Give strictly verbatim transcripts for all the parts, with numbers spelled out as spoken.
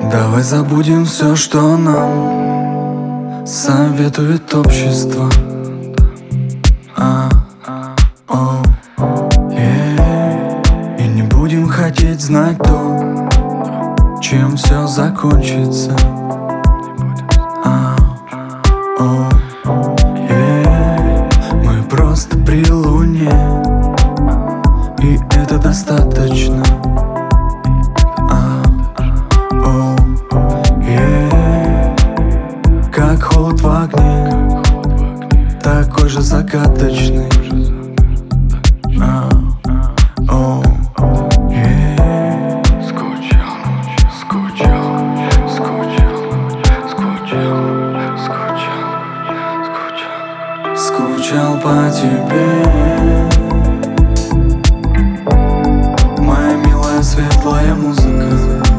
Давай забудем все, что нам советует общество. а, о, е. И не будем хотеть знать то, чем все закончится. а, о, е. Мы просто при луне, и это достаточно. Как холод в огне, такой же загадочный. а, о, е. Скучал, скучал, скучал, скучал, скучал, скучал. Скучал по тебе, моя милая светлая музыка.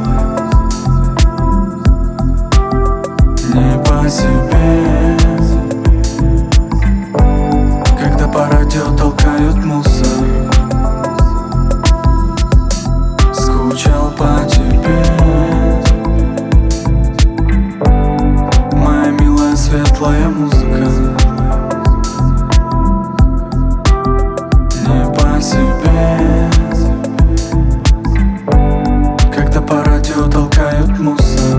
Не по себе, когда по радио толкают мусор. Скучал по тебе, моя милая светлая музыка. Не по себе, когда по радио толкают мусор.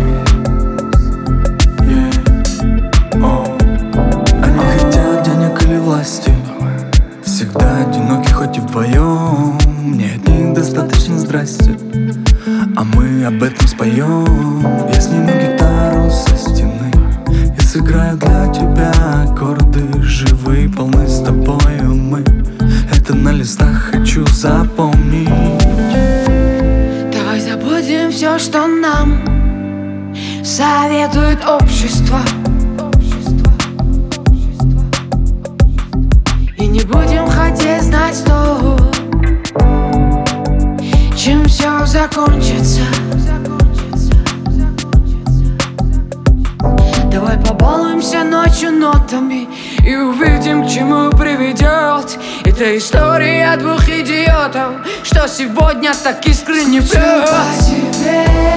Всегда одиноки, хоть и вдвоем. Мне от них достаточно здрасте, а мы об этом споем. Я сниму гитару со стены и сыграю для тебя аккорды живые, полны с тобою мы. Это на листах хочу запомнить. Давай забудем все, что нам советует общество. Не будем хотеть знать то, чем все закончится. Давай побалуемся ночью нотами и увидим, к чему приведет эта история двух идиотов, что сегодня так искренне пьют.